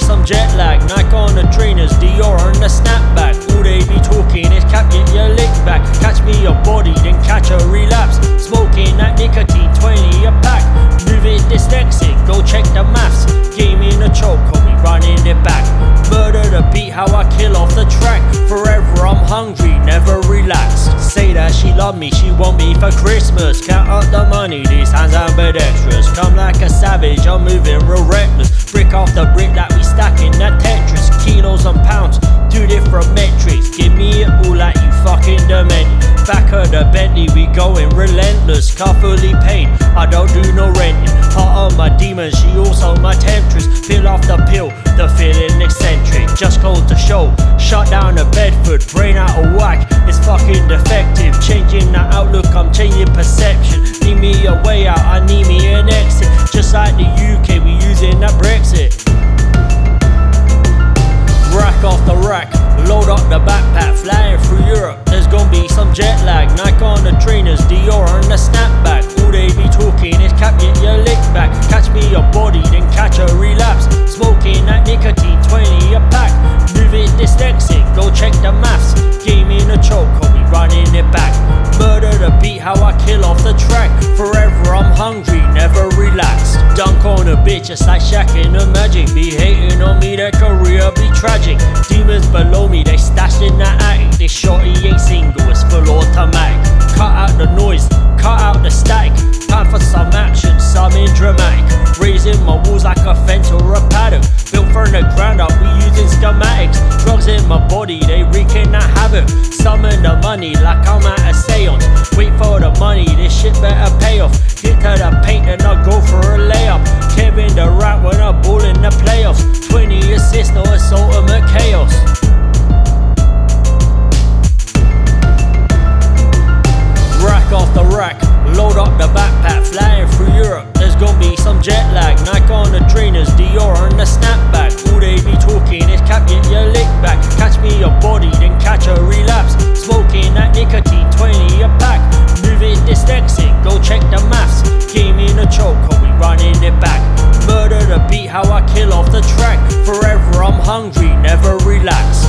some jet lag. Nike on the trainers, Dior on the snapback. All they be talking is cap, get your lick back. Catch me your body, then catch a relapse. Smoking that nicotine, 20 a pack. Moving dyslexic, go check the maths. Game in a choke, call me running it back. Murder the beat, how I kill off the track. Forever I'm hungry, never relax. Say that she love me, she want me for Christmas. Count up the money, these hands are bed extras. Come like a savage, I'm moving real reckless. Brick off the brick that we stacking that Tetris. Kilos and pounds, 2 different metrics. Give me it all like you fucking demented. Back of the Bentley, we going relentless. Car fully paid, I don't do no renting. Heart of my demon, she also my temptress. Peel off the pill, the feeling eccentric. Just closed the show, shut down the Bedford. Brain out of whack, it's fucking defective. Changing the outlook, I'm changing perception. Need me a way out, I need me an exit. Just like the UK, we using that Brexit. Rack off the rack, load up the backpack, flying through Europe. There's gonna be some jet lag. Nike on the trainers, Dior on the snapback. All they be talking is cap, get your lick back. Catch me your body, then catch a relapse. Smoking that nicotine, 20 a pack. Moving dyslexic, go check the maths. Game in a choke, call me running it back. Murder the beat, how I kill off the track. Forever I'm hungry, never relax. Dunk on a bitch, it's like Shaq in the Magic. Be hating on me, their career be tragic. Demons below me, they stashed in the attic. This shorty ain't single, it's full automatic. Cut out the noise, cut out the static. Time for some action, something dramatic. Raising my walls like a fence or a paddock. Built from the ground up, we using schematics. Drugs in my body, they wreaking that havoc. Summon the money like I'm at a seance. Wait for the money, this shit better pay off. Hit to the paint and I go for a layup. Kevin Durant when I ball in the playoffs. 20 assists, no, it's ultimate chaos. Rack off the rack, load up the backpack, flying through Europe. There's gonna be some jet lag. Nike on the trainers, Dior on the snapback. All they be talking is cap, get your lick back. Catch me your body, then catch a relapse. Smoking that nicotine, 20 a pack. Moving dyslexic, go check the maths. Game in a choke, call me running it back. Murder the beat, how I kill off the track. Forever I'm hungry, never relax.